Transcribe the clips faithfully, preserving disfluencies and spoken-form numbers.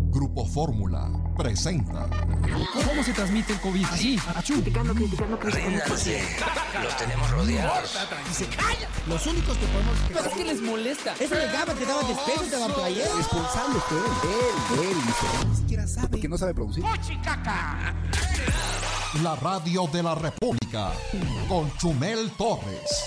Grupo Fórmula presenta. ¿Cómo se transmite el COVID? Así, achú. Criticando, criticando, criticando. Los tenemos rodeados. Y se calla. Los únicos que podemos... Pero es que les molesta. Eso le daba, te daba despecho, te daba playera. Responsable fue él, él, él dice. Ni siquiera sabe. Porque no sabe producir. La radio de la República con Chumel Torres.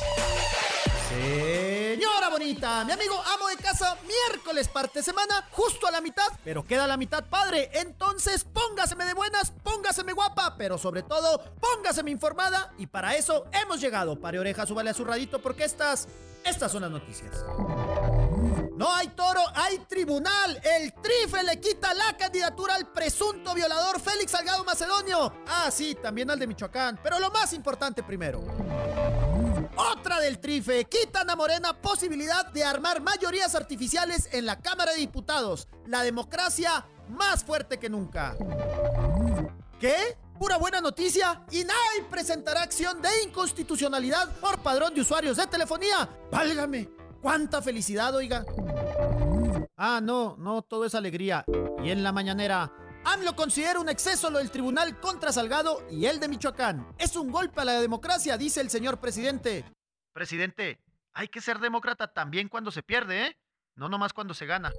Señora bonita, mi amigo amo de casa, miércoles parte semana, justo a la mitad, pero queda la mitad padre, entonces póngaseme de buenas, póngaseme guapa, pero sobre todo, póngaseme informada, y para eso hemos llegado. Pare oreja, súbale a su radito, porque estas, estas son las noticias. No hay toro, hay tribunal. El Trife le quita la candidatura al presunto violador Félix Salgado Macedonio. Ah, sí, también al de Michoacán, pero lo más importante primero. Otra del Trife, quitan a Morena posibilidad de armar mayorías artificiales en la Cámara de Diputados. La democracia más fuerte que nunca. ¿Qué? Pura buena noticia. I N A I presentará acción de inconstitucionalidad por padrón de usuarios de telefonía. ¡Válgame! ¡Cuánta felicidad, oiga! Ah, no, no, todo es alegría. Y en la mañanera, AMLO considera un exceso lo del tribunal contra Salgado y el de Michoacán. Es un golpe a la democracia, dice el señor presidente. Presidente, hay que ser demócrata también cuando se pierde, ¿eh? No nomás cuando se gana.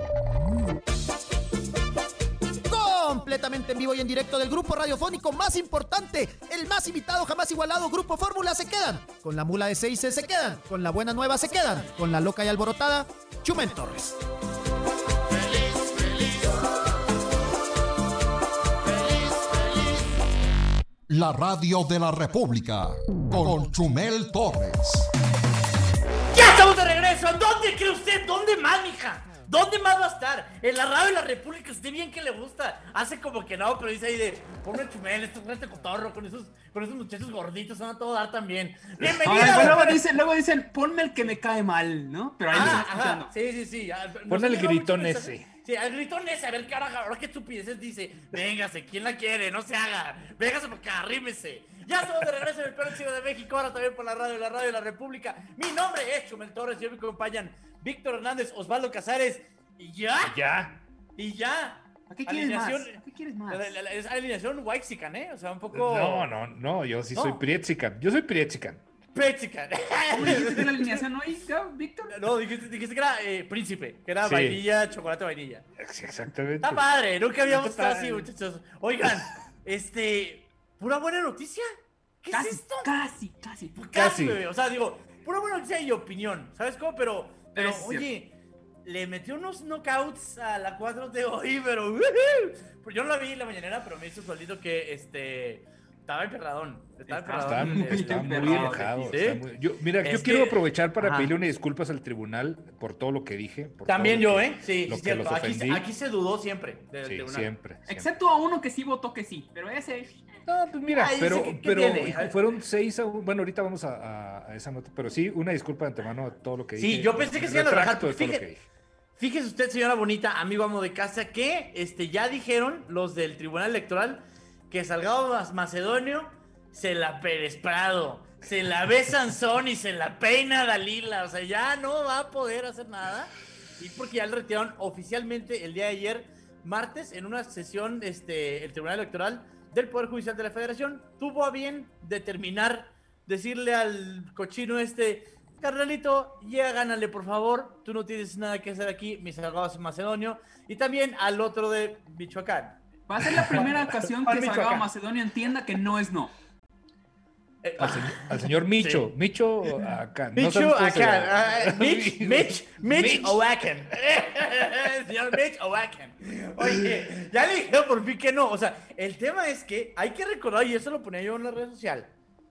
Completamente en vivo y en directo del grupo radiofónico más importante, el más invitado jamás igualado, Grupo Fórmula, se quedan. Con la mula de seis se quedan. Con la buena nueva se quedan. Con la loca y alborotada, Chumel Torres. La radio de la República con Chumel Torres. ¡Ya estamos de regreso! ¿Dónde cree usted? ¿Dónde más, mija? ¿Dónde más va a estar? En la radio de la República, usted bien que le gusta. Hace como que no, pero dice ahí de ponme Chumel, esto con este cotorro, con esos, con esos muchachos gorditos, van a todo dar también. Bienvenida. Ah, luego dicen, luego dicen, ponme el que me cae mal, ¿no? Pero ahí ah, lo ajá, están escuchando. sí, sí, sí. Ponme el gritón ese. Sí, al gritón ese, a ver qué ahora, ahora qué estupideces dice. Véngase, ¿quién la quiere? No se haga. Véngase por acá, arrímese. Ya estamos de regreso en el peor chido de México, ahora también por la radio, la radio de la República. Mi nombre es Chumel Torres y hoy me acompañan Víctor Hernández, Osvaldo Casares. Y ya. Ya. Y ya. ¿A qué quieres alineación, más? ¿A qué quieres más? La, la, la, es alineación Waxican, ¿eh? O sea, un poco... No, no, no, yo sí ¿No? soy Prietzican. Yo soy Prietzican. Prietzican. ¿Cómo dijiste la alineación hoy, Víctor? No, dijiste, dijiste que era eh, príncipe, que era Sí. vainilla, chocolate, vainilla. Exactamente. Está padre, nunca habíamos Está estado así, muchachos. Oigan, este... ¿Pura buena noticia? ¿Qué Casi, es esto? casi, casi. Casi, Casi. bebé. O sea, digo, pura buena noticia y opinión. ¿Sabes cómo? Pero, pero Es oye, le metió unos knockouts a la cuatro de hoy, pero... ¡uh-huh! Pues yo no la vi en la mañanera, pero me hizo solito que, este... Estaba emperradón. Estaba Estaba Está, emperradón. muy está muy emperrado, enojado. ¿sí? está muy- yo, mira, Es yo quiero que- aprovechar para Ajá. pedirle una disculpas al tribunal por todo lo que dije. por También todo yo, lo que- ¿eh? Sí, lo sí, que los cierto. Aquí, ofendí. aquí se dudó siempre del Sí, tribunal. siempre. siempre. Excepto a uno que sí votó que sí, pero ese... No, pues mira, Ay, pero, dice que- ¿qué pero tiene? A ver. fueron seis a un- bueno, ahorita vamos a, a- a esa nota, pero sí, una disculpa de antemano a todo lo que dije. Sí, yo pensé que se iban a Retracto rajar. de todo lo Fíjate, que dije. fíjese usted, señora bonita, amigo amo de casa, que este, ya dijeron los del Tribunal Electoral que Salgado Macedonio se la Pérez Prado, se la ve Sansón y se la peina Dalila. O sea, ya no va a poder hacer nada. Y porque ya le retiraron oficialmente el día de ayer, martes, en una sesión, este, el Tribunal Electoral del Poder Judicial de la Federación tuvo a bien determinar, decirle al cochino este: carnalito, ya gánale por favor, tú no tienes nada que hacer aquí, mi Salgado Macedonio, y también al otro de Michoacán. Va a ser la primera ocasión Juan que Salgado Michoacán. Macedonio entienda que no es no. Eh, Al, señor, al señor Micho, Sí. Micho acá. no Micho sabemos cómo se acá, llama. ah, Mitch, Mitch, Mitch Mitch. Oaken. Señor Mitch Oaken. Oye, ya le dije por fin que no. O sea, el tema es que hay que recordar, y eso lo ponía yo en la red social,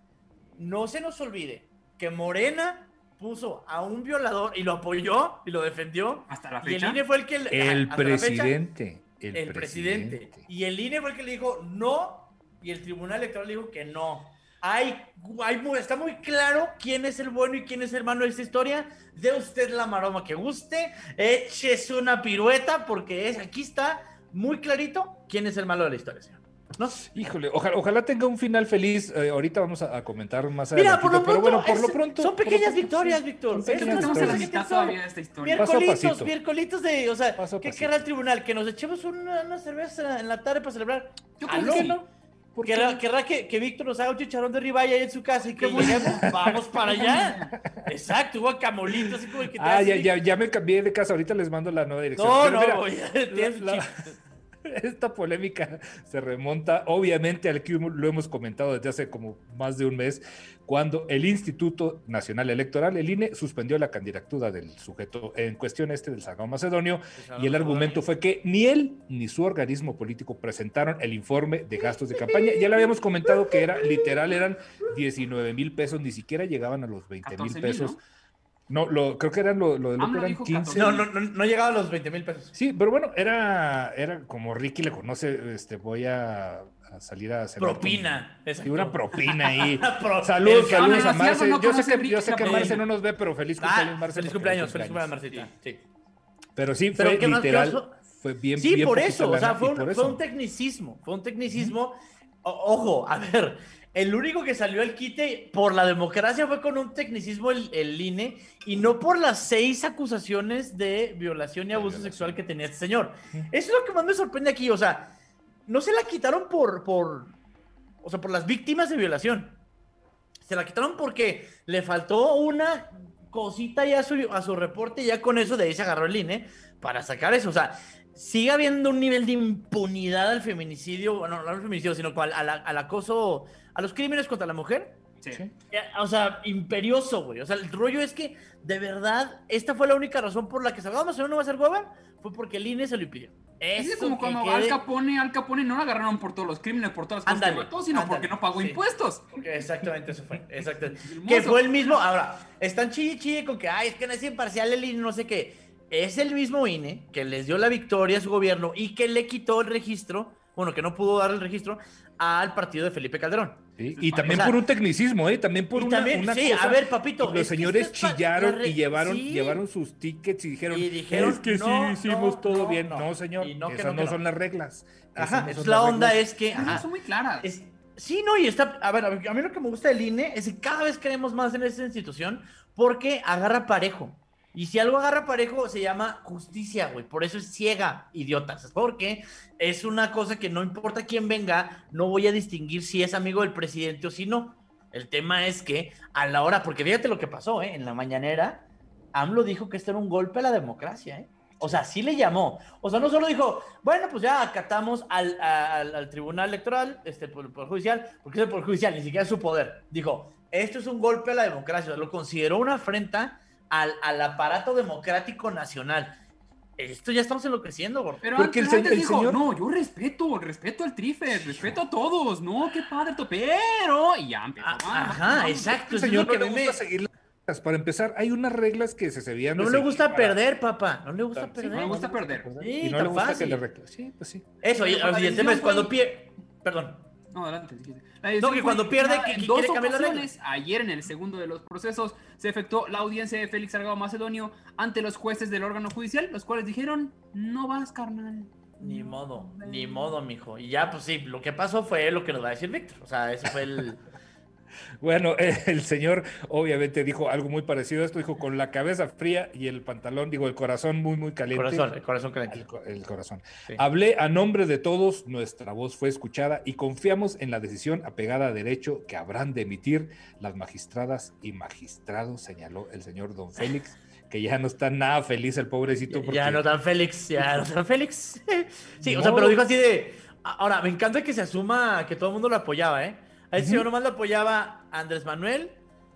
no se nos olvide que Morena puso a un violador y lo apoyó y lo defendió. Hasta la Y el fecha. I N E fue el que... El hasta la fecha, presidente. El, el presidente. Y el I N E fue el que le dijo no, y el Tribunal Electoral le dijo que no. Hay, hay, está muy claro quién es el bueno y quién es el malo de esta historia. De usted la maroma que guste, échese una pirueta, porque es, aquí está muy clarito quién es el malo de la historia, señor. ¿no? Híjole, ojalá, ojalá tenga un final feliz. Eh, ahorita vamos a, a comentar más Mira, adelante. por lo pero pronto, bueno, por lo es- pronto. son por lo pequeñas pronto, victorias, sí. Víctor. Son Eso pequeñas no Estamos se en la victorias. mitad todavía de esta historia. Paso a Miércolitos, pasito. miércolitos de, o sea, Paso a ¿qué pasito. querrá el tribunal? ¿Que nos echemos una, una cerveza en la tarde para celebrar? Yo ¿Ah, creo no? que sí. ¿Por qué ¿Querrá, no? querrá que, que Víctor nos haga un chicharrón de ribeye ahí en su casa y que lleguemos? Vamos para allá. Exacto, guacamolito, así como el que te Ah, hace ya, Vic- ya, ya me cambié de casa. Ahorita les mando la nueva dirección. No, Pero no, mira, voy a- tienes la- chip. esta polémica se remonta, obviamente, al que lo hemos comentado desde hace como más de un mes, cuando el Instituto Nacional Electoral, el I N E, suspendió la candidatura del sujeto en cuestión este del Salgado Macedonio, y el argumento fue que ni él ni su organismo político presentaron el informe de gastos de campaña. Ya le habíamos comentado que era literal, eran diecinueve mil pesos, ni siquiera llegaban a los veinte mil catorce mil, pesos. ¿no? No, lo, creo que eran lo, lo de AMLO López eran dijo quince. No, no, no, no llegaba a los veinte mil pesos. Sí, pero bueno, era, era como Ricky le conoce, este, voy a, a salir a hacer Propina. Sí, exacto. una propina ahí. Pro- Saludos, el saludos Cámara, a Marce. si algo no Yo sé conoce que, Ricky yo sé que Campbell. Marce no nos ve, pero feliz cumpleaños, Ah, Marce. feliz porque cumpleaños, es feliz cumpleaños, Marcita. Sí. Pero sí, Pero fue ¿qué más? ¿Qué literal, más? fue bien, Sí, bien por poquita eso, o sea, lana, fue y un, por fue eso. un tecnicismo, fue un tecnicismo. O- ojo, a ver, el único que salió al quite por la democracia fue con un tecnicismo el, el I N E y no por las seis acusaciones de violación y abuso sexual que tenía este señor. Eso es lo que más me sorprende aquí, o sea, no se la quitaron por, por, o sea, por las víctimas de violación. Se la quitaron porque le faltó una cosita ya a su, a su reporte y ya con eso de ahí se agarró el I N E para sacar eso. O sea, sigue habiendo un nivel de impunidad al feminicidio, bueno, no al feminicidio, sino al, al, al acoso, a los crímenes contra la mujer. Sí. Sí. Eh, O sea, imperioso, güey. O sea, el rollo es que, de verdad, esta fue la única razón por la que Salgado Macedonio no va a ser gobernador, fue porque el I N E se lo impidió. Es Eso como que cuando quede- Al Capone, Al Capone no lo agarraron por todos los crímenes, por todas las cosas Ándale, que mató, sino ándale, porque no pagó sí. impuestos. Porque exactamente eso fue. Exactamente. Hermoso. Que fue el mismo. Ahora, están chille chille con que, ay, es que no es imparcial el I N E, no sé qué. Es el mismo I N E que les dio la victoria a su gobierno y que le quitó el registro, bueno, que no pudo dar el registro al partido de Felipe Calderón. Sí, y también O sea, por un tecnicismo, ¿eh? También por y una, también, una sí, cosa. a ver, papito, Los es que señores esto es pa- chillaron la re- y llevaron, sí. llevaron sus tickets y dijeron, Y dijeron, es que no, sí, hicimos no, todo no, bien. no. No, señor, Y no, que esas no, no, que son no. las reglas. Esas Ajá, no es son la las onda reglas. es que... Las reglas ajá, son muy claras. es- sí, no, y está... A ver, a mí lo que me gusta del I N E es que cada vez creemos más en esa institución porque agarra parejo. Y si algo agarra parejo, se llama justicia, güey. Por eso es ciega, idiotas. Porque es una cosa que no importa quién venga, no voy a distinguir si es amigo del presidente o si no. El tema es que a la hora, porque fíjate lo que pasó, ¿eh? En la mañanera, AMLO dijo que esto era un golpe a la democracia, ¿eh? O sea, sí le llamó. O sea, no solo dijo, bueno, pues ya acatamos al, al, al Tribunal Electoral, este, por, por judicial, porque es el Poder Judicial, ni siquiera es su poder. Dijo, esto es un golpe a la democracia. O sea, lo consideró una afrenta al, al aparato democrático nacional. Esto ya estamos enloqueciendo, gordo. Pero, Porque pero el se- antes el dijo, señor- no, yo respeto, respeto al Trife, respeto a todos, no, qué padre, to- pero, y ya empezó. Ah, ah, Ajá, ah, exacto. El eso es señor lo que no le me- gusta seguir las reglas. Para empezar, hay unas reglas que se debían de No le seguir gusta para- perder, papá. No le gusta Sí, perder. no le gusta perder. Sí, y no tan le gusta fácil. que le reclamen. Sí, pues sí. Eso, y, Pero la y el tema es decisión cuando fue- pierde... Perdón. No, adelante. dijiste. La No, decisión que fue cuando pierde, dictada que- en que dos quiere cambiar la regla. ocasiones. Ayer, en el segundo de los procesos, se efectuó la audiencia de Félix Salgado Macedonio ante los jueces del órgano judicial, los cuales dijeron, no vas, carnal. Ni No, modo, ven". ni modo, mijo. Y ya, pues sí, lo que pasó fue lo que nos va a decir Víctor. O sea, ese fue el... Bueno, el señor obviamente dijo algo muy parecido a esto, dijo con la cabeza fría y el pantalón, digo, el corazón muy, muy caliente. corazón, el corazón El, caliente. co- el corazón. Sí. Hablé a nombre de todos, nuestra voz fue escuchada y confiamos en la decisión apegada a derecho que habrán de emitir las magistradas y magistrados, señaló el señor don Félix, que ya no está nada feliz el pobrecito. Porque... Ya no tan Félix, ya no tan Félix. Sí, o sea, No. pero dijo así de... Ahora, me encanta que se asuma que todo el mundo lo apoyaba, ¿eh? A ese Ujú. señor nomás lo apoyaba Andrés Manuel,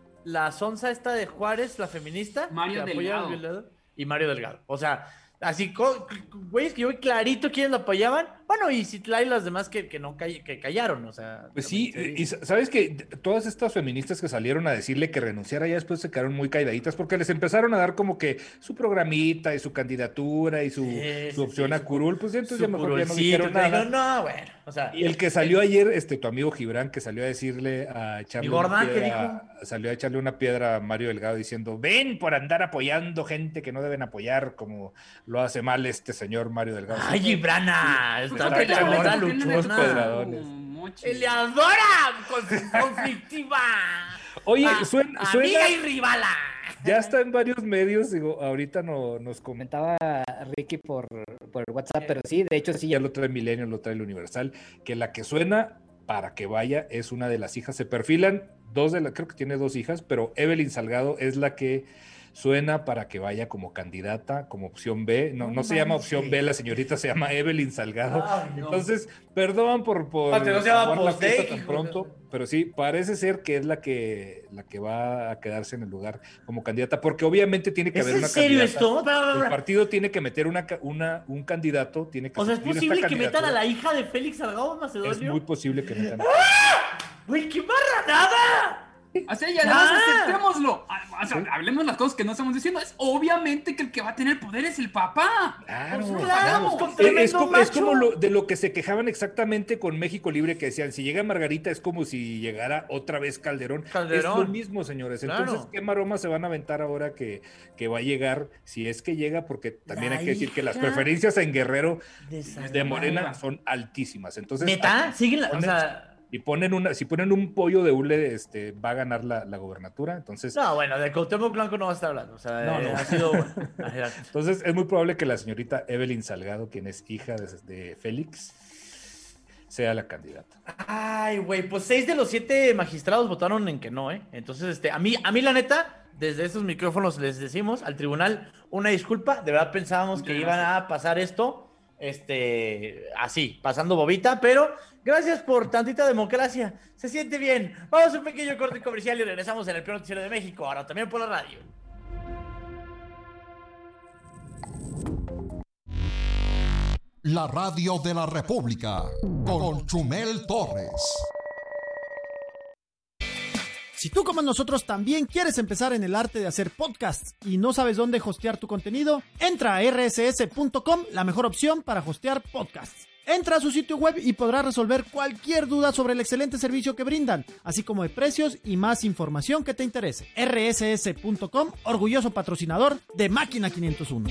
la sonza esta de Juárez, la feminista. Mario que apoyaba Delgado. al violado, y Mario Delgado. O sea, así, co- güeyes que yo vi clarito quiénes lo apoyaban. Bueno, y Citlali y las demás que, que no call- que callaron, o sea. Pues sí, también y sa- sabes que todas estas feministas que salieron a decirle que renunciara ya después se quedaron muy caidaditas porque les empezaron a dar como que su programita y su candidatura y su, Sí, su sí, opción sí, a su- curul, pues ya entonces su ya mejor ya no curulcito, dijeron te digo, nada. no, bueno, o sea. Y el que salió ayer, este, tu amigo Gibran, que salió a decirle a echarle ¿Mi gorda? una ¿Qué piedra, salió a echarle una piedra a Mario Delgado diciendo, ven por andar apoyando gente que no deben apoyar, como lo hace mal este señor Mario Delgado. Ay, Gibrana. Porque está ¿por qué le peleadora, ¿por qué le luchona. Pedradones. Mochi? ¡Peleadora! Con- ¡Conflictiva! Oye, Ah, suena, Amiga suena, y rivala. ya está en varios medios, digo, ahorita no nos comenta, Comentaba Ricky por, por el WhatsApp, pero sí, de hecho sí, ya ya lo trae Milenio, lo trae el Universal, que la que suena para que vaya es una de las hijas, se perfilan dos de las, creo que tiene dos hijas, pero Evelyn Salgado es la que suena para que vaya como candidata, como opción B, no, no se llama opción B, la señorita se llama Evelyn Salgado, Ay, no. entonces, perdón por, por Aparte, no se llama acabar la post-day, fiesta tan hijo. pronto, pero sí, parece ser que es la que, la que va a quedarse en el lugar como candidata, porque obviamente tiene que ¿Es haber en una serio candidata. esto? Bra, bra, El bra. partido tiene que meter una, ca- una, un candidato, tiene que O sea, ¿es subir esta posible que metan a candidatura. la hija de Félix Salgado Macedonio? Es muy posible que metan. ¡Güey, qué marranada! O sea, y además ¡Ah! aceptémoslo. O sea, hablemos las cosas que no estamos diciendo. Es obviamente que el que va a tener poder es el papá. Claro, Pues claro, claro, con Es, tremendo es como, es macho. como lo, de lo que se quejaban exactamente con México Libre, que decían, si llega Margarita es como si llegara otra vez Calderón. Calderón. Es lo mismo, señores. Entonces, Claro. ¿qué maroma se van a aventar ahora que, que va a llegar? Si es que llega, porque también La hay que decir que las hija preferencias en Guerrero De de Salgado. Morena son altísimas. Entonces, ¿Neta? aquí Siguen la, o ponen- sea... y ponen una, si ponen un pollo de hule, este, va a ganar la, la gobernatura. Entonces, No, bueno, de Cuauhtémoc Blanco no va a estar hablando. O sea, No, eh, no. ha sido... Ajá. Entonces es muy probable que la señorita Evelyn Salgado, quien es hija de, de Félix, sea la candidata. Ay, güey, pues seis de los siete magistrados votaron en que no, ¿eh? Entonces, este, a mí, a mí la neta, desde estos micrófonos les decimos al tribunal una disculpa. De verdad pensábamos Muchas que iban gracias. a pasar esto, este, así, pasando bobita, pero gracias por tantita democracia. Se siente bien. Vamos a un pequeño corte comercial y regresamos en el peor noticiero de México, ahora también por la radio. La radio de la República con Chumel Torres. Si tú como nosotros también quieres empezar en el arte de hacer podcasts y no sabes dónde hostear tu contenido, entra a erre ese ese punto com, la mejor opción para hostear podcasts. Entra a su sitio web y podrás resolver cualquier duda sobre el excelente servicio que brindan, así como de precios y más información que te interese. erre ese ese punto com, orgulloso patrocinador de Máquina quinientos uno.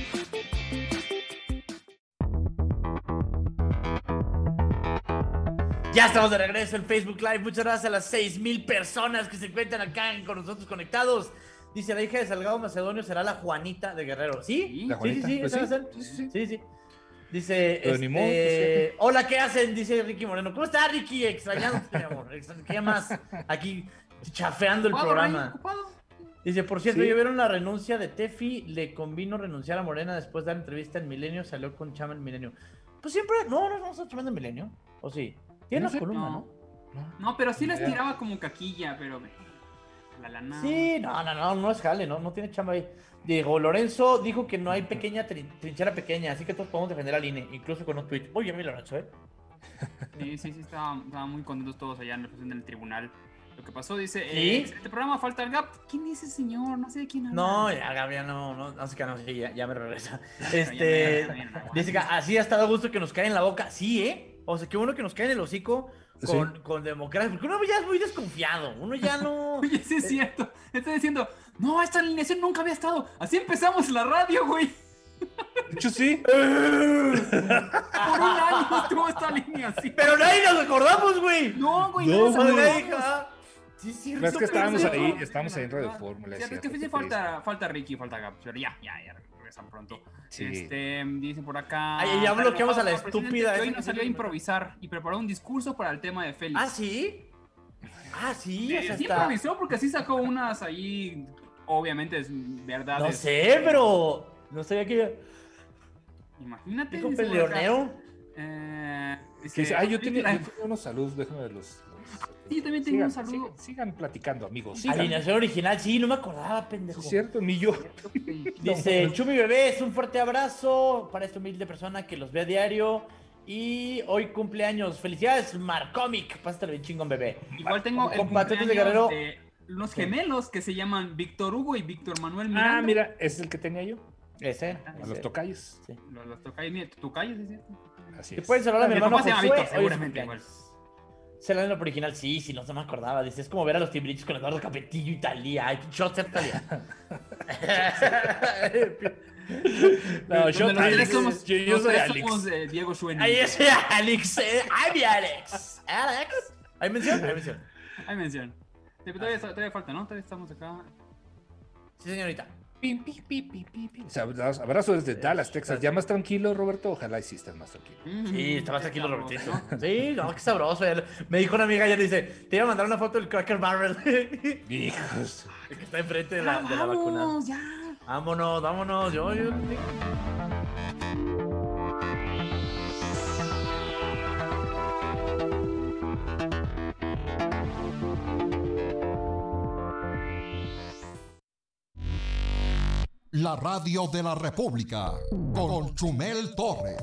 Ya estamos de regreso en Facebook Live. Muchas gracias a las seis mil personas que se encuentran acá con nosotros conectados. Dice, la hija de Salgado Macedonio será la Juanita de Guerrero. ¿Sí? La Sí, Juanita, sí, sí, pues esa sí, va a ser. sí, sí. Sí, sí. Dice, Pero ni este, modo, pues, hola, ¿qué hacen? Dice Ricky Moreno. ¿Cómo está, Ricky? Extrañándote, mi amor. Extra- ¿Qué más? Aquí chafeando el Ocupado, Rey, programa. ocupado. Dice, por cierto, Sí. ¿ya vieron la renuncia de Tefi? Le convino renunciar a Morena después de dar entrevista en Milenio. Salió con Chama en Milenio. Pues siempre, no, no, no está chamando en Milenio. ¿O sí? Tiene No una sé, columna, no. ¿no? No, pero sí les Ya. tiraba como caquilla, pero... La lana. Sí, no, no, no, no es jale, no, no tiene chamba ahí. Diego Lorenzo dijo que no hay pequeña trin- trinchera pequeña, así que todos podemos defender al I N E, incluso con un tweet. Muy bien, mi Lorenzo, ¿eh? Sí, sí, sí, estaban, estaban muy contentos todos allá en la presentación del tribunal. Lo que pasó, dice, ¿Sí? eh, excelente programa, falta el gap. ¿Quién es ese señor? No sé de quién habla. No, ya, Gabriel, no, no, no sé qué, no sé, ya, ya me regresa. ya me- Este, ya me- ya me- dice que así ha estado a gusto que nos cae en la boca. Sí, ¿eh? O sea, qué bueno que nos cae en el hocico con, con democracia, porque uno ya es muy desconfiado, uno ya no... Oye, sí es cierto. Estoy diciendo, no, esta alineación nunca había estado. Así empezamos la radio, güey. De hecho, sí. Por un año estuvo esta alineación. Pero nadie nos acordamos, güey. No, güey, No, no, Madre no, hija. Ah, Sí, sí, No, es que estábamos pendejo. ahí, estábamos ahí en Radio Fórmula. Sí, es es que cierto, sí qué falta, falta Ricky, falta Gap, pero ya, ya, ya regresan pronto. Sí. Este, dicen por acá. Ay, ya bloqueamos a la el presidente estúpida que hoy esa no que salió a siempre me- improvisar y preparó un discurso para el tema de Félix. Ah, sí. Ah, sí, Sí, o sea, sí está- improvisó porque sí sacó unas ahí, obviamente es verdades. No sé, pero no sabía que Imagínate. dijo dice por acá, peleonero. Eh, Que dice, dice, ah, yo "Feliz tenía, live". yo tenía unos saludos, déjame los. los- Sí, yo también tengo un sigan, saludo. Sigan, sigan platicando, amigos. Sigan. Alineación original, sí, no me acordaba, pendejo. Sí, es cierto, ni yo. Dice, Chumi Bebés, un fuerte abrazo para esta humilde persona que los ve a diario. Y hoy cumpleaños. Felicidades, Marcomic. Pásatelo bien chingón, bebé. Igual tengo el Compatriotas de cumpleaños Guerrero. de unos gemelos que se llaman Víctor Hugo y Víctor Manuel Miranda. Ah, mira, ese es el que tenía yo. Ese. A ese. los tocayos. Sí. Los, los tocayos, mira, tu tocayo, ¿sí es cierto? Así Que es. pueden saludar a mi Mi hermano papá se llama Josué. Víctor, Hoy es su seguramente, cumpleaños. Se la por original, sí, sí, no se me acordaba. Dice, es como ver a los Timbirichos con Eduardo Capetillo y Talía. Ay, shot Talía. No, yo, Donde los tres somos, yo, yo los soy tres Alex. somos, eh, Diego Schwenning. Ahí es Alex. eh, ¡Ay, mi Alex! ¿Alex? ¿Hay mención? Hay mención. Hay mención. Sí, pero todavía, todavía falta, ¿no? Todavía estamos acá. Sí, señorita. Pim, pi, pi, pi, pi, pi. O sea, abrazo desde Dallas, Texas. ¿Ya más tranquilo, Roberto? Ojalá y sí estés más tranquilo. Sí, está más tranquilo, Estamos, Robertito. ¿no? Sí, no, qué sabroso. Me dijo una amiga ayer, dice, te iba a mandar una foto del Cracker Barrel. Hijos. El que está enfrente de la, ¡Ah, de la vacuna. vamos, ya! Vámonos, vámonos. Yo, yo. La radio de la República con Chumel Torres.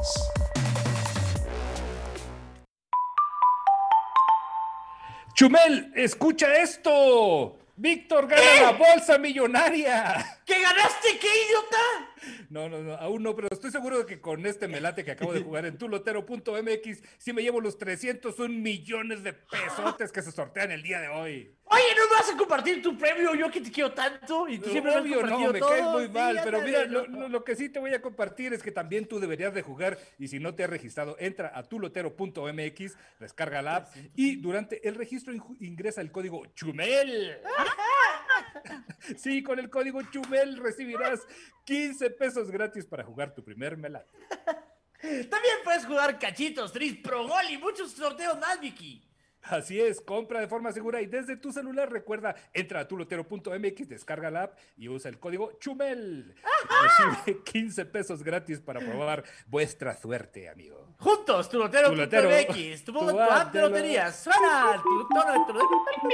Chumel, escucha esto. Víctor gana ¿Qué? la bolsa millonaria. ¿Qué ganaste? ¿Qué idiota? No, no, no, aún no, pero estoy seguro de que con este melate que acabo de jugar en tulotero punto m x sí me llevo los trescientos un millones de pesotes que se sortean el día de hoy. Oye, ¿no me vas a compartir tu premio? Yo que te quiero tanto. Y tú siempre me has Obvio, no, compartido me todo. caes muy Sí, mal, pero ándale, mira, no. lo, lo- lo que sí te voy a compartir es que también tú deberías de jugar y si no te has registrado, entra a tulotero punto m x, descarga la app y durante el registro inju- ingresa el código CHUMEL. Sí, con el código CHUMEL recibirás quince pesos gratis para jugar tu primer melate. También puedes jugar cachitos, tris, pro gol y muchos sorteos más, Vicky. Así es, compra de forma segura y desde tu celular. Recuerda, entra a tulotero punto m x, descarga la app y usa el código CHUMEL. Recibe quince pesos gratis para probar vuestra suerte, amigo. Juntos, tulotero punto Tulotero. m x, tu, tu, tu app de lotería. Suena tu tono de tu-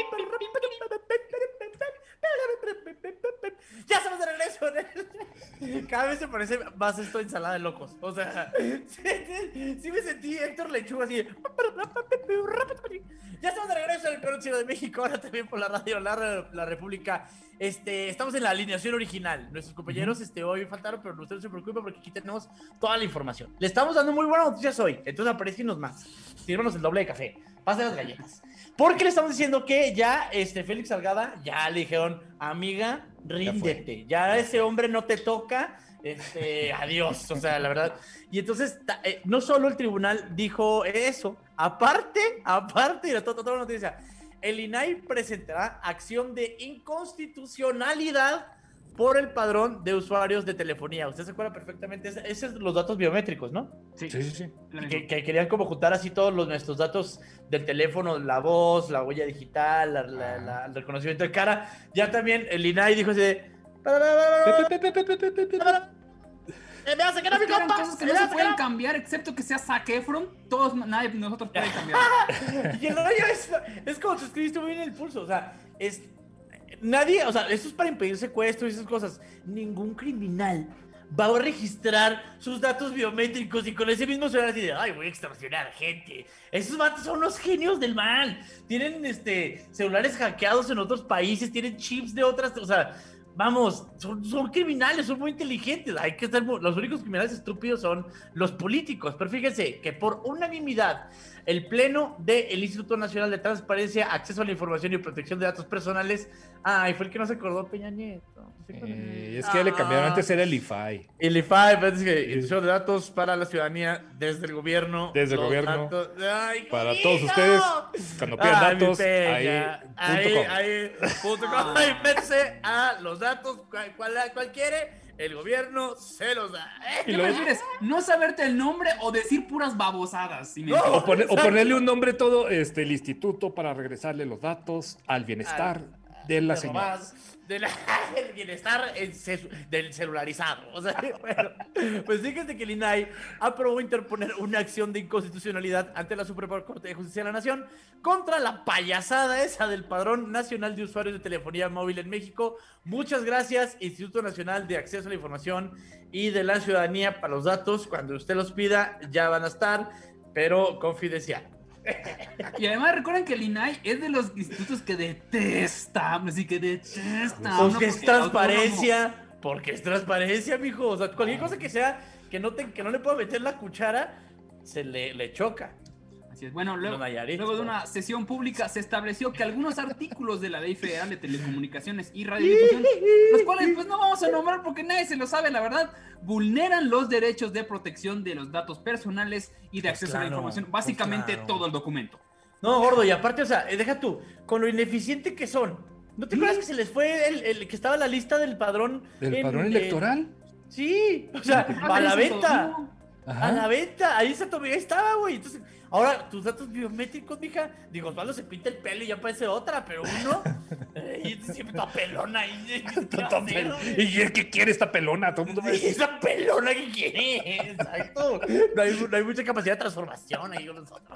Ya estamos de regreso. Cada vez se parece más esto a ensalada de locos. O sea, sí, sí, sí me sentí Héctor Lechuga así. Ya estamos de regreso en el Perú Chino de México, ahora también por la radio La, la República. Este, estamos en la alineación original. Nuestros compañeros este, hoy faltaron, pero ustedes no se preocupen porque aquí tenemos toda la información. Le estamos dando muy buenas noticias hoy, entonces aparezcanos más. Sírvanos el doble de café, pasen las galletas. Porque le estamos diciendo que ya este, Félix Salgada, ya le dijeron, amiga, ríndete. Ya, ya ese hombre no te toca. Este, adiós, o sea, la verdad. Y entonces, ta, eh, no solo el tribunal dijo eso, aparte, aparte, mira, toda, toda la noticia, el I N A I presentará acción de inconstitucionalidad por el padrón de usuarios de telefonía. Usted se acuerda perfectamente, esos son los datos biométricos, ¿no? Sí, Sí, sí, sí. la misma. Que, que querían como juntar así todos los, nuestros datos del teléfono, la voz, la huella digital, la, la, la- el reconocimiento de cara. Ya también el I N A I dijo así de... Eh, me vas a sacar a mi Es que eran compa, cosas que me no vas se a pueden sacar. cambiar, excepto que sea Zac Efron. Todos, nadie de nosotros puede cambiar. Y el rollo es, es como tú escribiste muy bien el pulso, o sea, es... Nadie, o sea, esto es para impedir secuestros y esas cosas. Ningún criminal va a registrar sus datos biométricos y con ese mismo celular así de, ay, voy a extorsionar gente. Esos vatos son los genios del mal. Tienen, este, celulares hackeados en otros países, tienen chips de otras, o sea... Vamos, son, son criminales, son muy inteligentes. Hay que estar, mu- los únicos criminales estúpidos son los políticos. Pero fíjense que por unanimidad, el Pleno del Instituto Nacional de Transparencia, Acceso a la Información y Protección de Datos Personales. Ay, fue el que no se acordó Peña Nieto. ¿Sí? Eh, es que ya le cambiaron, antes era el I F I. El I F A I, pues, es que Institución de Datos para la Ciudadanía desde el gobierno. Desde el los gobierno. datos- Ay, Para bonito. todos ustedes, cuando pidan Ay, mi datos, Peña. ahí, ahí, punto com. ahí, punto com. Ahí, métese a los datos, cual, cual, cual quiere, el gobierno se los da. ¿Qué Y luego- prefieres? ¿No saberte el nombre o decir puras babosadas? Y No. mentiras? O, poner- o ponerle un nombre todo, este, el instituto para regresarle los datos al bienestar de la de señora. nomás, de la- del bienestar en ce- del celularizado. O sea, bueno, pues fíjense que el I N A I aprobó interponer una acción de inconstitucionalidad ante la Suprema Corte de Justicia de la Nación contra la payasada esa del Padrón Nacional de Usuarios de Telefonía Móvil en México. Muchas gracias, Instituto Nacional de Acceso a la Información y de la Ciudadanía, para los datos. Cuando usted los pida, ya van a estar, pero confidencial. Y además recuerden que el I N A I es de los institutos que detesta, así que detesta. Porque ¿no? es Porque transparencia, porque es transparencia, mijo. O sea, cualquier cosa que sea que no, te, que no le pueda meter la cuchara, se le, le choca. autónomo. Así Así es. Bueno, luego, Los Nayarit, luego de ¿no? una sesión pública se estableció que algunos artículos de la Ley Federal de Telecomunicaciones y Radiodifusión, los cuales pues no vamos a nombrar porque nadie se lo sabe, la verdad, vulneran los derechos de protección de los datos personales y de Pues acceso a la claro, información, pues básicamente claro. todo el documento. No, gordo, y aparte, o sea, eh, deja tú, con lo ineficiente que son. ¿No te acuerdas que se les fue el, el que estaba en la lista del padrón? ¿Del en, padrón eh, electoral? sí, o sea, Ah, a la eso venta. todo. Ajá. A la venta, ahí se ahí estaba, güey. Entonces, ahora tus datos biométricos, mija. Digo, Osvaldo se pinta el pelo y ya parece otra, pero uno. eh, y siempre toda pelona ahí. ¿qué va a hacer, güey? ¿Y el que quiere esta pelona? Todo el mundo me Sí, esa pelona que quiere, exacto. No hay, no hay mucha capacidad de transformación ahí con nosotros.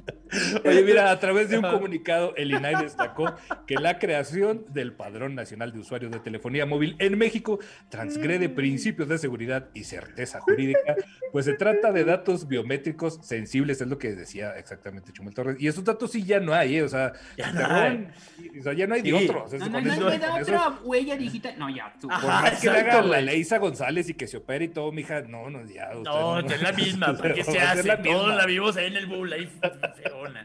Oye, mira, a través de un comunicado, el I N A I destacó que la creación del Padrón Nacional de Usuarios de Telefonía Móvil en México transgrede principios de seguridad y certeza jurídica, pues se trata de datos biométricos sensibles, es lo que decía exactamente Chumel Torres, y esos datos sí ya no hay, ¿eh? O sea, Ya si no te hay. roban, o sea, ya no hay de Sí. otros. No, no, con no, eso- no hay de con eso- otra huella digital. No, ya, tú. Ajá. por más que le exacto, haga la güey. Leisa González y que se opere y todo, mija, no, no, ya. usted No, es la misma, porque se Va a ser hace, la misma. todos la vimos ahí en el bull, ahí feona.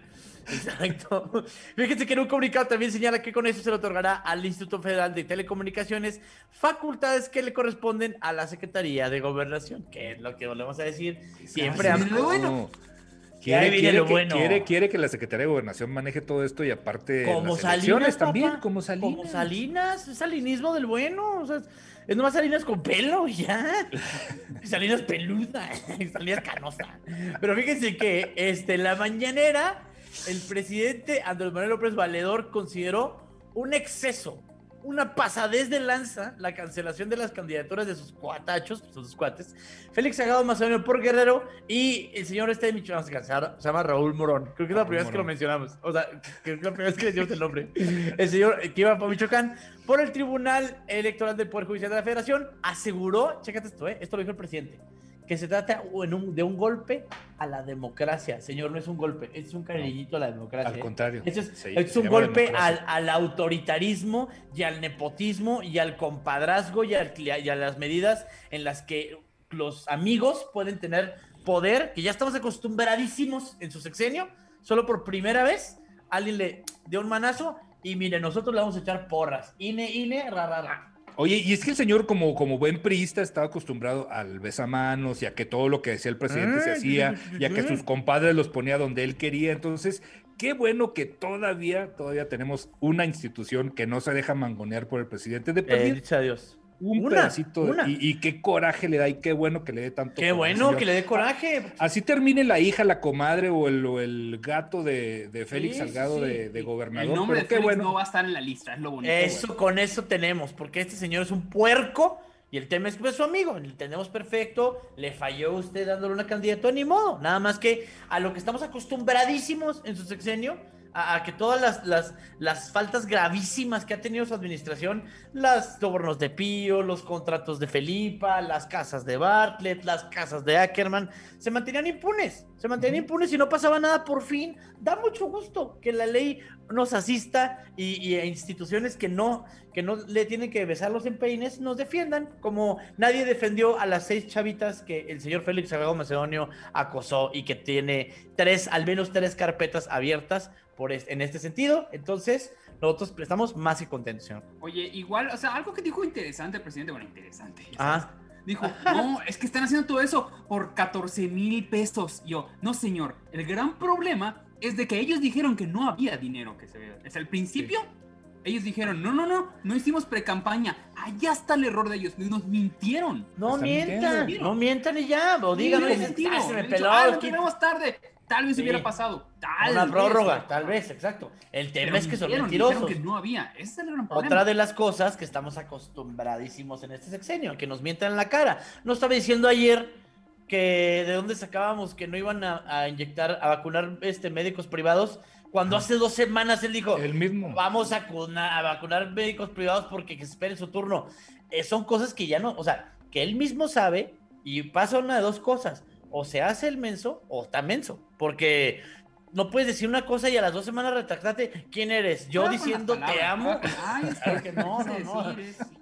Exacto. Fíjense que en un comunicado también señala que con eso se le otorgará al Instituto Federal de Telecomunicaciones facultades que le corresponden a la Secretaría de Gobernación, que es lo que volvemos a decir siempre. Ah, sí, a- lo bueno. Quiere, ahí viene quiere lo que, bueno. quiere, quiere que la Secretaría de Gobernación maneje todo esto y aparte Como las elecciones Salinas también, papá. como Salinas. Como Salinas, es salinismo del bueno, o sea, es, es nomás Salinas con pelo y ya. Salinas peluda, Salinas canosa. Pero fíjense que este, en la mañanera, el presidente Andrés Manuel López Valedor consideró un exceso, una pasadez de lanza, la cancelación de las candidaturas de sus cuatachos, sus cuates, Félix Salgado Macedonio por Guerrero y el señor este de Michoacán, se llama- se llama Raúl Morón. Creo que es la primera vez que lo Morón. mencionamos. O sea, creo que es la primera vez que le decimos el nombre. El señor que iba para Michoacán por el Tribunal Electoral del Poder Judicial de la Federación aseguró, chécate esto, ¿eh? Esto lo dijo el presidente, que se trata en un- de un golpe a la democracia. Señor, no es un golpe, es un cariñito a la democracia. Al ¿eh? contrario. Esto es, Se- es se un llama golpe democracia. al, al autoritarismo y al nepotismo y al compadrazgo y, al- y a las medidas en las que los amigos pueden tener poder, que ya estamos acostumbradísimos en su sexenio. Solo por primera vez alguien le dio un manazo y mire, nosotros le vamos a echar porras. INE, INE, ra, ra, ra. Oye, y es que el señor, como, como buen priista, estaba acostumbrado al besamanos y a que todo lo que decía el presidente se Ah, hacía sí, y a que sí. sus compadres los ponía donde él quería. Entonces, qué bueno que todavía, todavía tenemos una institución que no se deja mangonear por el presidente de Eh, perder dicho adiós. un una, pedacito. una. Y, y qué coraje le da y qué bueno que le dé tanto Qué coraje, bueno señor. que le dé coraje. Así termine la hija, la comadre o el, o el gato de, de Félix Sí, Salgado sí, sí. de, de gobernador. El nombre de pero qué Félix bueno. no va a estar en la lista, es lo bonito. Eso, con eso tenemos, porque este señor es un puerco y el tema es que es su amigo, lo entendemos perfecto, le falló usted dándole una candidatura, ni modo, nada más que a lo que estamos acostumbradísimos en su sexenio, a, a que todas las, las, las faltas gravísimas que ha tenido su administración, las sobornos de Pío, los contratos de Felipa, las casas de Bartlett, las casas de Ackerman, se mantenían impunes, se mantenían impunes y no pasaba nada. Por fin, da mucho gusto que la ley nos asista y, y a instituciones que no, que no le tienen que besar los empeines nos defiendan, como nadie defendió a las seis chavitas que el señor Félix Salgado Macedonio acosó y que tiene tres, al menos tres carpetas abiertas por es- en este sentido. Entonces, nosotros prestamos más que contentos, señor. Oye, igual, o sea, algo que dijo interesante el presidente, bueno, interesante. ya Ah. sabes. Dijo, no, es que están haciendo todo eso por catorce mil pesos. Y yo, no señor, el gran problema es de que ellos dijeron que no había dinero que se vea. Desde el principio, ellos dijeron, no, no, no, no hicimos pre-campaña. Allá está el error de ellos, nos mintieron. No Están mientan, mintiendo. no mientan y ya, o digan, Sí, "Ay, positivo. ay, se me Le he peló dicho, ah, el lo kit". tenemos tarde. Tal vez Sí. hubiera pasado. Tal Una vez prórroga, hubiera tal pasado. vez, exacto. El tema Pero es que son mintieron, mentirosos. dijeron que no había. Ese es el gran problema. Otra de las cosas que estamos acostumbradísimos en este sexenio, que nos mientan en la cara. No estaba diciendo ayer que de dónde sacábamos que no iban a, a inyectar, a vacunar este, médicos privados, cuando hace dos semanas él dijo, El mismo. vamos a, cuna- a vacunar médicos privados porque que esperen su turno. Eh, son cosas que ya no, o sea, que él mismo sabe y pasa una de dos cosas. O se hace el menso o está menso. Porque no puedes decir una cosa y a las dos semanas retractarte. ¿Quién eres? Yo Juega con diciendo las te palabras, amo. juega con- Ay, es Claro que no, no, es no. decir, es-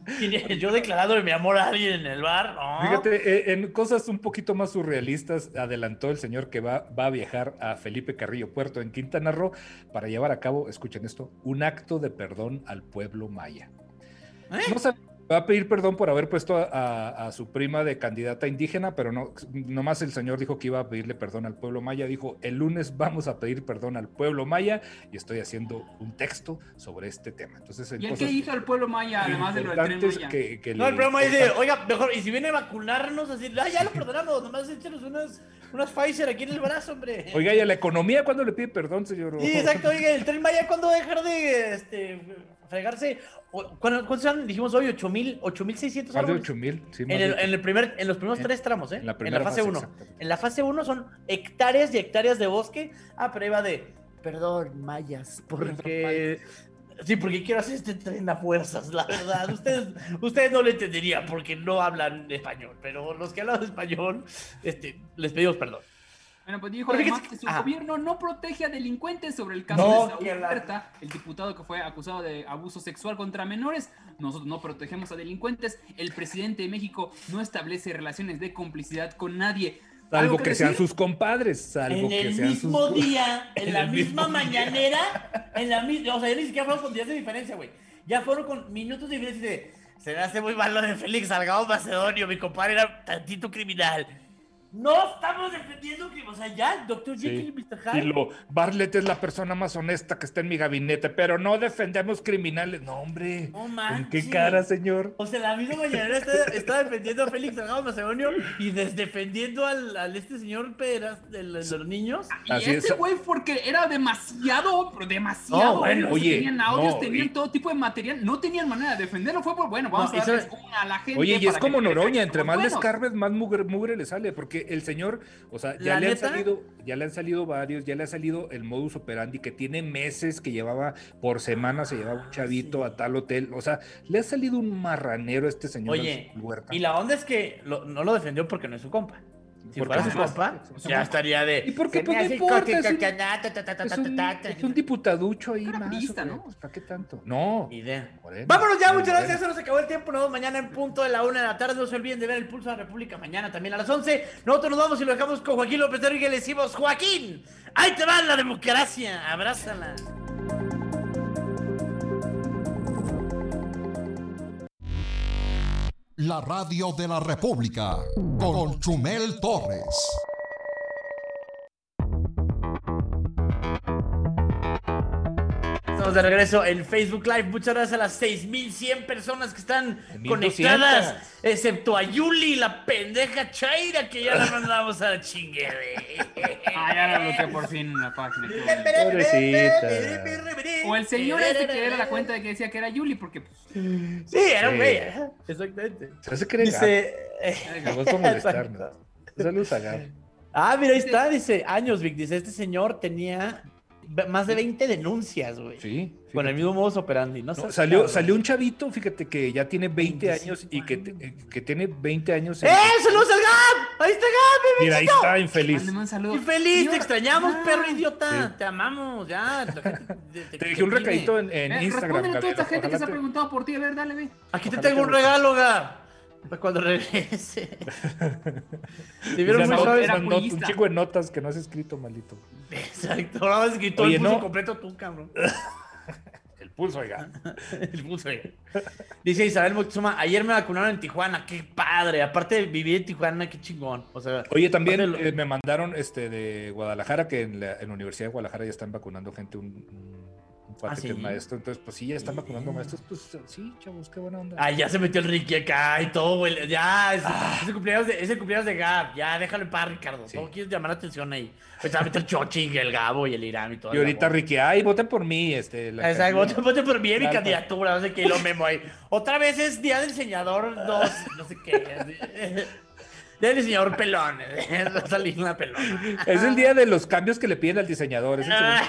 Yo declarado de mi amor a alguien en el bar. No. Fíjate, eh, en cosas un poquito más surrealistas, adelantó el señor que va, va a viajar a Felipe Carrillo Puerto en Quintana Roo para llevar a cabo, escuchen esto, un acto de perdón al pueblo maya. ¿Eh? No sabe, va a pedir perdón por haber puesto a, a, a su prima de candidata indígena, pero no, nomás el señor dijo que iba a pedirle perdón al pueblo maya. Dijo, el lunes vamos a pedir perdón al pueblo maya y estoy haciendo un texto sobre este tema. Entonces, ¿y el qué hizo el pueblo maya, además de lo del Tren Maya? Que, que no, el pueblo maya dice, oiga, mejor, y si viene a vacunarnos, así, ah, ya lo perdonamos, nomás échenos unas, unas Pfizer aquí en el brazo, hombre. Oiga, ¿y a la economía cuándo le pide perdón, señor? Sí, exacto, oiga, el Tren Maya, ¿cuándo va a dejar de este, fregarse? ¿Cuántos eran? Dijimos hoy, ocho mil seiscientos Más de árboles. ocho mil, sí. En, el, en, el primer, en los primeros en, tres tramos, ¿eh? En la, en la fase uno. En la fase uno son hectáreas y hectáreas de bosque. Ah, pero ahí va de, perdón, mayas, porque... Sí, porque quiero hacer este tren a fuerzas, la verdad. Ustedes, ustedes no lo entenderían porque no hablan español, pero los que hablan español, este, les pedimos perdón. Bueno, pues dijo además que su Ajá. gobierno no protege a delincuentes sobre el caso No, de Saúl que la- Huerta, el diputado que fue acusado de abuso sexual contra menores. Nosotros no protegemos a delincuentes. El presidente de México no establece relaciones de complicidad con nadie. Salvo ¿Algo que, que sean decir? sus compadres, salvo En que el sean mismo sus... día, en, En la el misma mismo día. mañanera, en la misma, o sea, ya ni siquiera fueron con días de diferencia, güey. Ya fueron con minutos de diferencia de, se me hace muy mal lo de Félix Salgado Macedonio, mi compadre era tantito criminal. No estamos defendiendo que, o sea, ya, doctor Jekyll y Sí. mister Y Hyde. lo, Bartlett es la persona más honesta que está en mi gabinete, pero no defendemos criminales. No, hombre. No ¿En manches. qué cara, señor? O sea, la misma mañanera está, está defendiendo a Félix Salgado Macedonio y desdefendiendo al, al este señor Peras de, los- de los niños. Y Así este es. güey, porque era demasiado, pero demasiado. No, bueno, ellos oye, tenían audios, no, tenían y- todo tipo de material, no tenían manera de defenderlo. Fue por, bueno, vamos No, a y darles sabes- una a la gente. Oye, y es para que como crean que Noroña, entre somos más buenos. descarbes, más mugre, mugre le sale, porque el señor, o sea, ya ¿La le han neta? salido, ya le han salido varios, ya le ha salido el modus operandi que tiene meses, que llevaba por semana, se llevaba un chavito sí. a tal hotel, o sea, le ha salido un marranero a este señor. Oye, al Huerta. y la onda es que lo- no lo defendió porque no es su compa. Si Porque fuera su además- compa, ya estaría de. ¿Y por qué? "Se Pues me no hace importa, coque, es un- caca, ta, ta, ta, ta, Es un, ta, ta, es un diputaducho ahí Era más. priista, hombre, ¿no? pues, ¿para qué tanto? No. Ni idea. Moreno. Vámonos ya, muchas Moreno. gracias. Se nos acabó el tiempo. Nos vemos mañana en punto de la una de la tarde. No se olviden de ver el Pulso de la República mañana también a las once. Nosotros nos vamos y lo dejamos con Joaquín López de Origa y le decimos: Joaquín, ahí te va la democracia. Abrázala. La radio de la República con Chumel Torres. Estamos de regreso en Facebook Live. Muchas gracias a las seis mil cien personas que están mil conectadas, doscientas. excepto a Yuli, la pendeja Chaira, que ya la mandamos a la chinguere. Ah, ya la bloqueé por fin en la página. Pobrecita. O el señor ese que era la cuenta de que decía que era Yuli, porque pues, Sí, era un Sí. güey, ¿eh? Exactamente. Se hace creer. Dice. Me gusta molestarnos. Exacto. Saludos a Gab. Ah, mira, ahí está, dice años, Vic. Dice: este señor tenía ve- más de veinte denuncias, güey. Sí. Con el mismo modus operandi. No, No, seas salió, cabrón. salió un chavito, fíjate que ya tiene veinte años y que, te- eh, que tiene veinte años. en- ¡Eh! ¡Saludos al Gab! ¡Ahí está Gab, bebé! Mira, ahí está, infeliz. mándeme un saludo. ¡Infeliz! Señor, ¡Te extrañamos, ah, perro idiota! Sí. ¡Te amamos! Ya. la gente te- Te dejé un te recadito pide. en, en eh, Instagram. Respóndele a toda esta Gabriel. gente que se Ojalá ha te- preguntado por ti. A ver, dale, ve. Aquí te Ojalá tengo te un guste. regalo, Gab. Para cuando regrese. Te vieron Esa muy nota- suaves. era esa nota- un purista. chico de notas que no has escrito, maldito. Exacto. Ahora vas a escribir todo Oye, el pulso no. completo tú, cabrón. El pulso, oiga. El pulso, oiga. Dice Isabel Moctezuma: ayer me vacunaron en Tijuana. ¡Qué padre! Aparte de vivir en Tijuana, qué chingón. O sea, Oye, también aparte de lo- eh, me mandaron este de Guadalajara, que en la, en la Universidad de Guadalajara ya están vacunando gente, un, un, un cuate ¿Ah, que es sí? maestro. Entonces, pues sí, ya están vacunando maestros. Pues sí, chavos, qué buena onda. Ay, ya se metió el Ricky acá y todo, güey. Ya, es, es el cumpleaños de, es el cumpleaños de Gab. Ya, déjalo en paz, Ricardo. Sí. No quieres llamar la atención ahí. Pues se va a meter Chochi, el Gabo y el Irán y todo. Y ahorita Ricky, ay, voten por mí. Este, la Exacto, vote, vote por mí en mi Claro. candidatura, no sé qué, y lo memo ahí. Otra vez es Día del Diseñador dos, no sé qué. así. Día del Diseñador Pelón. Va a salir una pelona. Es el día de los cambios que le piden al diseñador. Es el Ah.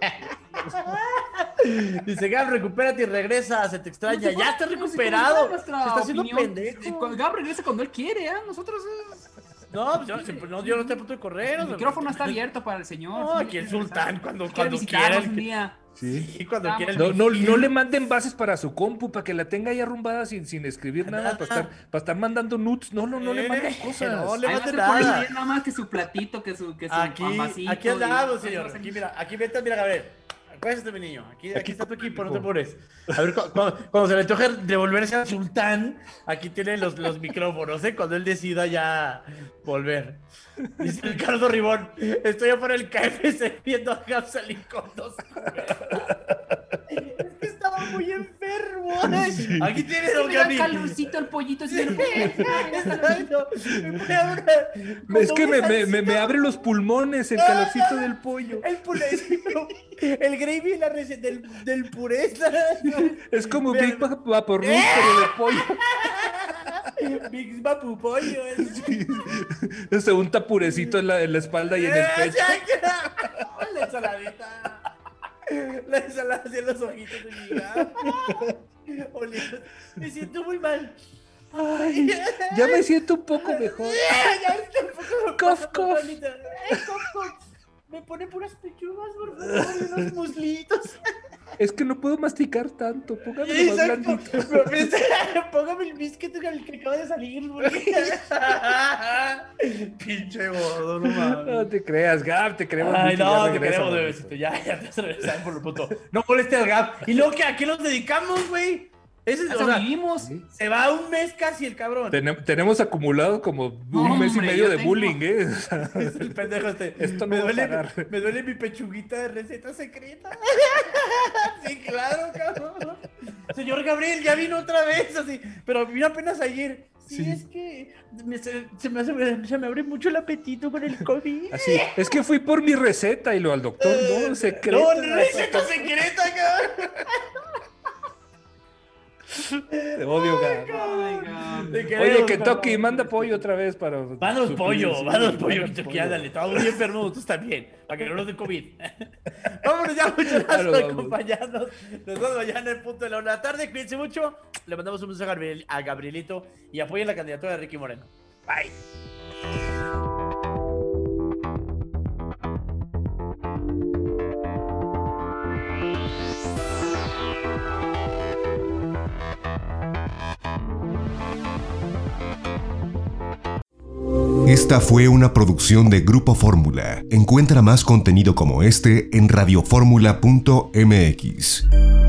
segundo. Dice: Gab, recupérate y regresa, se te extraña. Como si Ya fuera- está como si recuperado. fuera Se nuestra está haciendo opinión. pendejo. Eh, Gab regresa cuando él quiere, ¿eh? Nosotros. eh, No, pues yo no, sé, pues no, yo no estoy a punto de correr. El micrófono está abierto para el señor. No, si aquí el quiere regresar. sultán, cuando, Quiere cuando visitarnos quiera. un día. Sí. Y cuando quiera el No, no, misil. no le manden bases para su compu, para que la tenga ahí arrumbada sin, sin escribir nada, para estar, para estar mandando nudes. No, no, no le manden Eh, cosas. no le Además, manden se pone nada. bien nada más que su platito, que su, que su Aquí, vasito aquí y- andamos, señor. Aquí, mira, aquí vete, mira, Gabriel. Acuérdate, mi niño. Aquí, aquí, Aquí está tu está, equipo, no hijo. te apures. A ver, cu- cu- cuando, se le toque devolverse al sultán, aquí tiene los, los micrófonos, ¿eh? Cuando él decida ya volver. Dice Ricardo Ribón, estoy afuera del K F C viendo a Gab salir con dos cubetas. Es que estaba muy enfermo. ¿eh? Aquí tiene Don Me da Gaby. calorcito el pollito. así de- Exacto. Me pone a una- Es que me, cuando me, me, me abre los pulmones el calorcito del pollo. El puré, el gravy es la receta del, del puré. Es como Vean. Big Va- Vaporru, pero de pollo. Big Papu pollo. Se unta purecito en la, en la espalda y en el pecho. La ensaladita. La ensalada hacia los ojitos de mi gato. Oliendo. Me siento muy mal. Ay, ya me siento un poco mejor. Ya ahorita un poco- Cof, cof. Eh, cof, cof. Me pone puras pechugas, por favor, y unos muslitos. Es que no puedo masticar tanto. Póngame más Exacto. blandito. Póngame el biscuit que que acaba de salir. porque- Pinche gordo, no mames. No te creas, Gab, te creemos. Ay, mucho, no, ya te regresa, queremos, manito. bebecito. Ya, ya te has regresado por lo puto. No moleste al Gab. Y luego que a qué nos dedicamos, güey. Ese es, Hasta o sea, vivimos. se va un mes casi el cabrón. Tenem- tenemos acumulado como un No, mes y hombre, medio yo de tengo- bullying, ¿eh? O sea, Es el pendejo este. Esto no me va a duele, parar. me duele mi pechuguita de receta secreta. Sí, claro, cabrón. Señor Gabriel, ya vino otra vez, así. Pero vino apenas ayer. Sí, Sí. es que me- se, se me hace, se me abre mucho el apetito con el COVID. así. Es que fui por mi receta y lo al doctor, no, secreto. No, no, receta secreta, cabrón. Te odio, Gab. Ay, God. Te queremos, Oye, Kentucky, cabrón. manda pollo otra vez para. Mándanos suplir, pollo, sí, mándanos pollo, mándanos Kentucky, pollo. ándale, estamos muy enfermos, nosotros también, para que no nos dé COVID. Vámonos ya, muchas gracias Claro, por vamos. acompañarnos. Nos vemos mañana en punto de la una de la tarde, cuídense mucho. Le mandamos un beso a, Gabriel, a Gabrielito y apoyen la candidatura de Ricky Moreno. Bye. Esta fue una producción de Grupo Fórmula. Encuentra más contenido como este en radioformula punto m x.